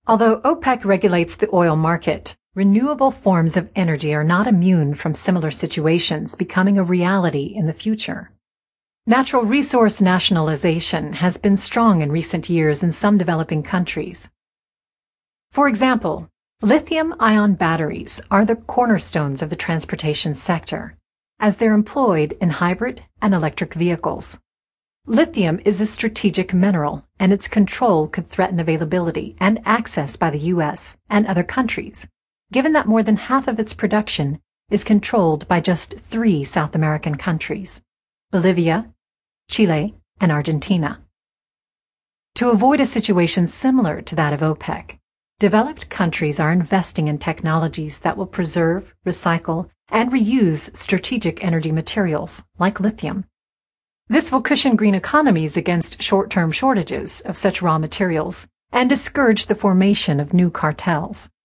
Although OPEC regulates the oil market, renewable forms of energy are not immune from similar situations becoming a reality in the future. Natural resource nationalization has been strong in recent years in some developing countries. For example, lithium-ion batteries are the cornerstones of the transportation sector, as they're employed in hybrid and electric vehicles. Lithium is a strategic mineral, and its control could threaten availability and access by the U.S. and other countries, given that more than half of its production is controlled by just 3 South American countries: Bolivia, Chile, and Argentina. To avoid a situation similar to that of OPEC, developed countries are investing in technologies that will preserve, recycle, and reuse strategic energy materials like lithium. This will cushion green economies against short-term shortages of such raw materials and discourage the formation of new cartels.